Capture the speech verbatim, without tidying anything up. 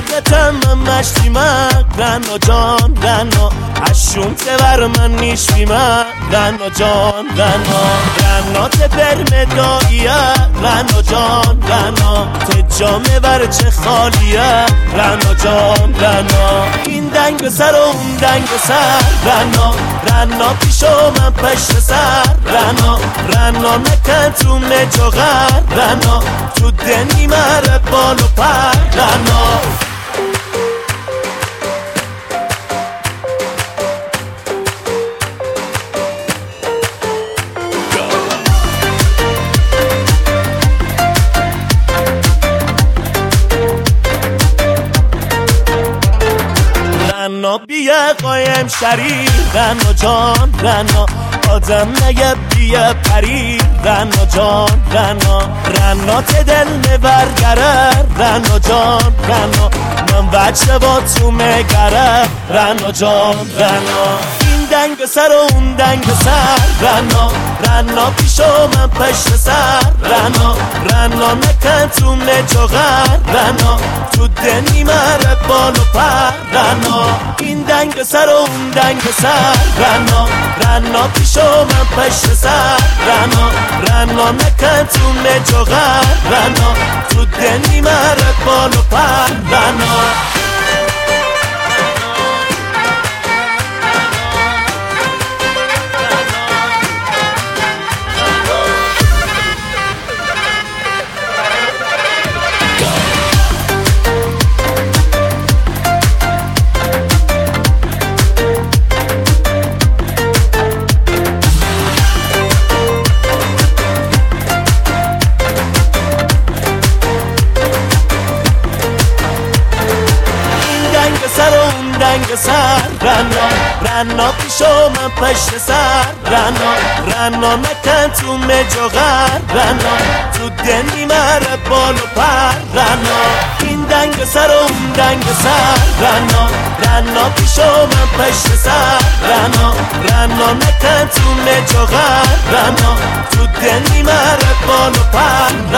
عادتم من مشتیمم رنا جان رنا اشون تبر من نیشویمم رنا جان رنا رنا تبر مداییه رنا جان رنا تجامه بر چه خالیه رنا جان رنا این دنگ سر و اون دنگ سر رنا رنا پیشو من پشت سر رنا رنا نکن تو مجاغر رنا تو دنی مره بال و پر رنا رنا بیه قایم شری رنا جان رنا آدم نگه بیه پری رنا جان رنا رنا تدل نبرگره رنا جان رنا من وجه با تو مگره رنا جان رنا این دنگ سر و اون دنگ سر رنا رنا پیشو من پشت سر رنا رنا نکن تو مجاغر رنا تو دنی مره بال و پر رنا این دنگ سر و اون دنگ سر رنا رنا پیشو من پشت سر رنا رنا نکن تو مجاغر رنا تو دنی مره بال و پر رنا دنگ سر رنا رنا پیشو من پشت سر رنا رنا نکن تو مجاغر رنا تو دنی مره بال و پر رنا این دنگ سر و اون دنگ سر رنا رنا پیشو من پشت سر رنا رنا نکن تو مجاغر رنا تو دنی مره بال و پر